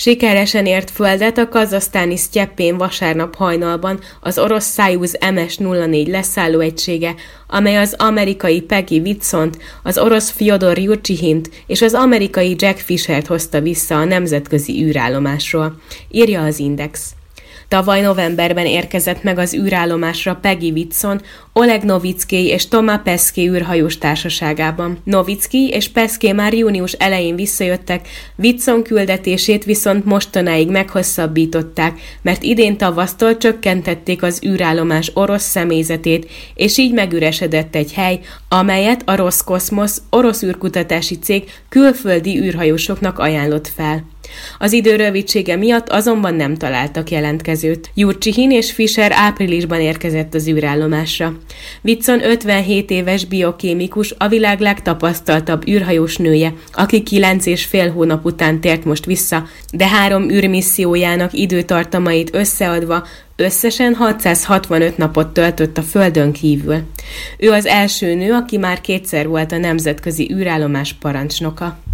Sikeresen ért földet a kazahsztáni Sztyeppén vasárnap hajnalban az orosz Soyuz MS-04 leszállóegysége, amely az amerikai Peggy Whitsont, az orosz Fjodor Jurcsihint és az amerikai Jack Fishert hozta vissza a nemzetközi űrállomásról, írja az Index. Tavaly novemberben érkezett meg az űrállomásra Peggy Whitson, Oleg Novickij és Toma Pesquet űrhajós társaságában. Novickij és Pesquet már június elején visszajöttek, Whitson küldetését viszont mostanáig meghosszabbították, mert idén tavasztól csökkentették az űrállomás orosz személyzetét, és így megüresedett egy hely, amelyet a Roszkoszmosz, orosz űrkutatási cég külföldi űrhajósoknak ajánlott fel. Az idő rövidsége miatt azonban nem találtak jelentkezőt. Jurcsihin és Fisher áprilisban érkezett az űrállomásra. Whitson 57 éves biokémikus, a világ legtapasztaltabb űrhajós nője, aki 9,5 hónap után tért most vissza, de 3 űrmissziójának időtartamait összeadva összesen 665 napot töltött a Földön kívül. Ő az első nő, aki már 2-szer volt a nemzetközi űrállomás parancsnoka.